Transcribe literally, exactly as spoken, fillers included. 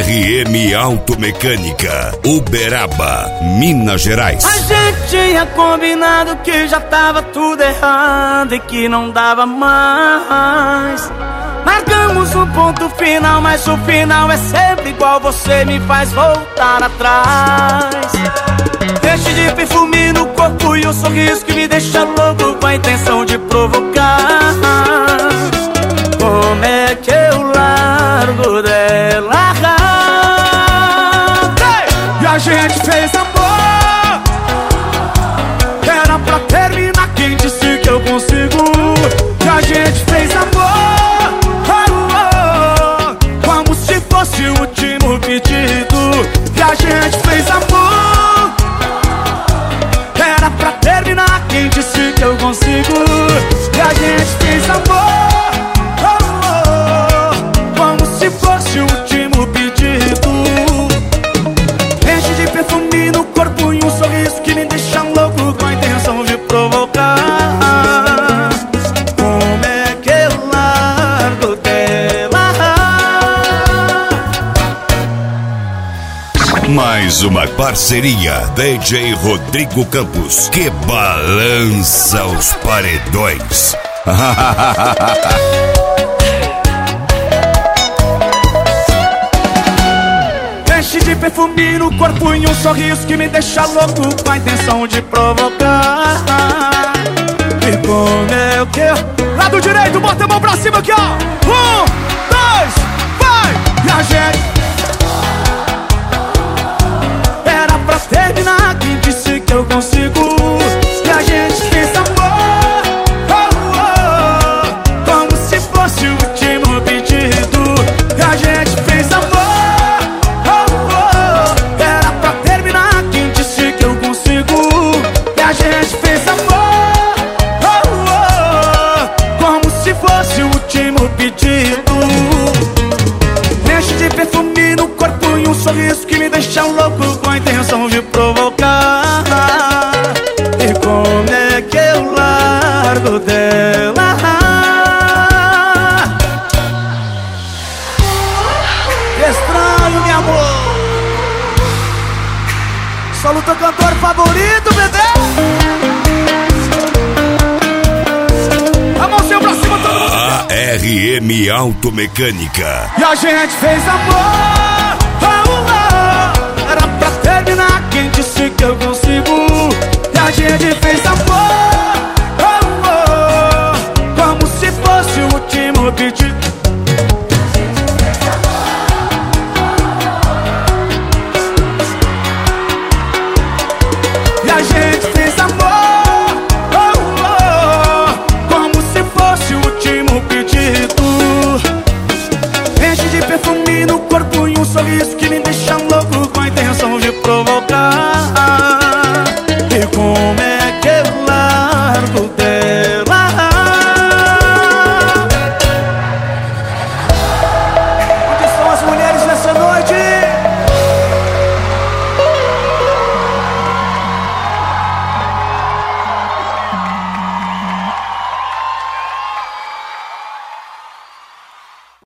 R M Automecânica, Uberaba, Minas Gerais. A gente tinha combinado que já tava tudo errado e que não dava mais. Marcamos um ponto final, mas o final é sempre igual. Você me faz voltar atrás. Enche de perfume no corpo e um sorriso que me deixa louco, com a intenção de provocar. Como é que eu largo dela? E a gente fez amor, era pra terminar, quem disse que eu consigo? E a gente fez amor, oh, oh, como se fosse o último pedido. E a gente fez amor, era pra terminar, quem disse que eu consigo? E a gente fez amor, oh, oh, como se fosse o último pedido. Enche de perfume no corpo e um sorriso que me deixa louco, com a intenção de provocar. Como é que eu largo dela? Mais uma parceria D J Rodrigo Campos, que balança os paredões. Enche de perfume no corpo e um sorriso que me deixa louco, com a intenção de provocar. E como é que eu... Lado direito, bota a mão pra cima aqui, ó. Um, dois, vai! E a gente... Era pra terminar, quem disse que eu consigo? E a gente fez amor, oh, oh, como se fosse o último pedido. E a gente fez amor, a gente fez amor, oh, oh, como se fosse o último pedido. Enche de perfume no corpo e um sorriso que me deixa louco, com a intenção de provocar. E como é que eu largo dela? Que estranho, meu amor. Solo teu cantor favorito, bebê. A mãozinha pra cima, todo mundo. A R M Automecânica. E a gente fez amor, oh, oh, era pra terminar, quem disse que eu consigo? E a gente fez amor, oh, oh, como se fosse o último pedido. E a gente fez amor, oh, oh, como se fosse o último pedido. Enche de perfume no corpo